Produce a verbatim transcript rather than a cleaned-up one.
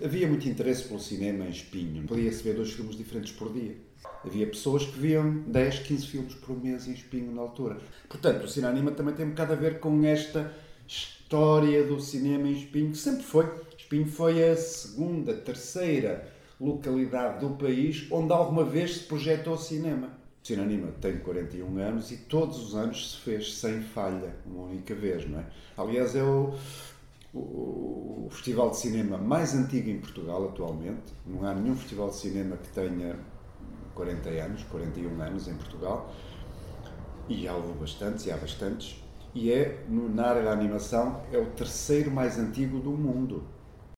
havia muito interesse pelo cinema em Espinho. Podia-se ver dois filmes diferentes por dia. Havia pessoas que viam dez, quinze filmes por mês em Espinho na altura. Portanto, o Cineanima também tem um bocado a ver com esta história do cinema em Espinho, que sempre foi. Espinho foi a segunda, terceira localidade do país onde alguma vez se projetou cinema. O Cineanima tem quarenta e um anos e todos os anos se fez sem falha, uma única vez, não é? Aliás, é o, o, o festival de cinema mais antigo em Portugal atualmente. Não há nenhum festival de cinema que tenha quarenta anos, quarenta e um anos em Portugal. E há bastantes, e há bastantes. E é, na área da animação, é o terceiro mais antigo do mundo.